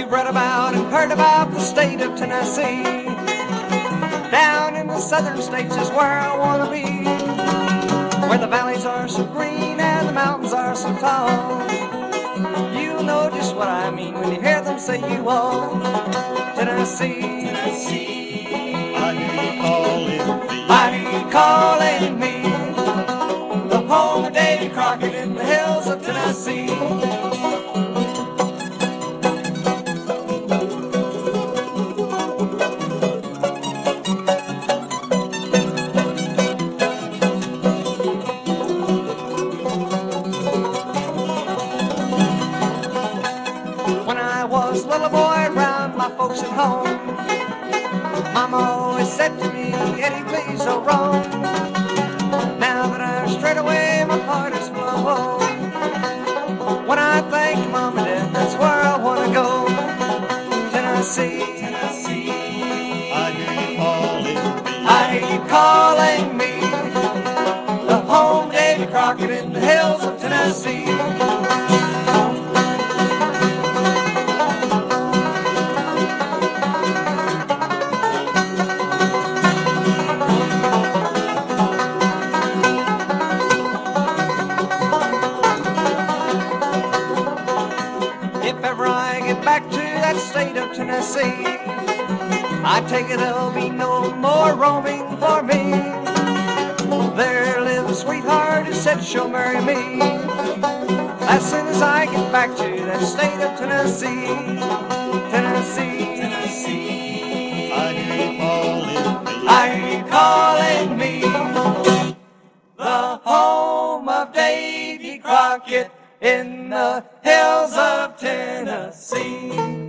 You've read about and heard about the state of Tennessee. Down in the southern states is where I want to be, where the valleys are so green and the mountains are so tall. You'll know just what I mean when you hear them say you all. Tennessee, Tennessee, I hear you calling me. I hear you calling me. The home of Davy Crockett in the hills of Tennessee. When I was a little boy round my folks at home, Mama always said to me, Eddie, please don't roam. Now that I'm straight away, my heart is full of home. When I think Mom and Dad, that's where I want to go. Tennessee, Tennessee, I hear you calling me. I hear you calling me. The home of Davy Crockett in the hills of Tennessee. If ever I get back to that state of Tennessee, I take it there'll be no more roaming for me. There lives a sweetheart who said she'll marry me as soon as I get back to that state of Tennessee. Tennessee, Tennessee, I hear you calling me. I hear you calling me. The home of Davy Crockett in the hills of Tennessee.